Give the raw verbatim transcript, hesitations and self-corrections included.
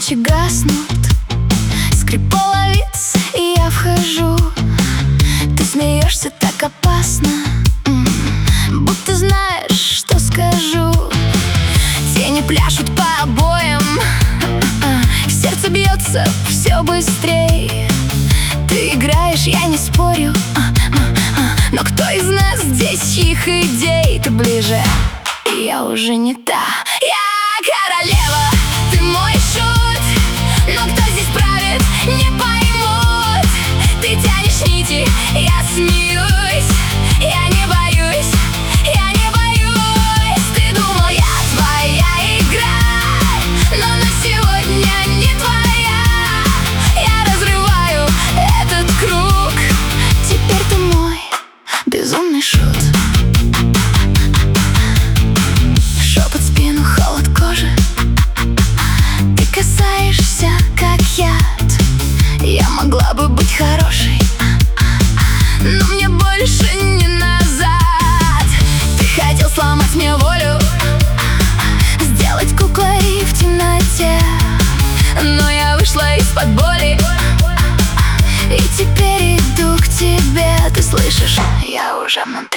свечи гаснут, скрип половиц, и я вхожу. Ты смеешься так опасно, будто знаешь, что скажу. Тени пляшут по обоям, сердце бьется все быстрей. Ты играешь, я не спорю, но кто из нас здесь чьих идей? Ты ближе, и я уже не та. Я королева, ты мой шут, но кто здесь правит, не поймут. Ты тянешь нити, я смеюсь, я не боюсь, я не боюсь. Ты думал, я твоя игра, но на сегодня не твоя. Я разрываю этот круг, теперь ты мой безумный шут. Шепот в спину, холод кожи, ты касаешься, как яд. Я могла бы быть хорошей, но мне больше не назад. Ты хотел сломать мне волю, сделать куклой в темноте, но я вышла из-под боли, и теперь иду к тебе. Ты слышишь, я уже внутри.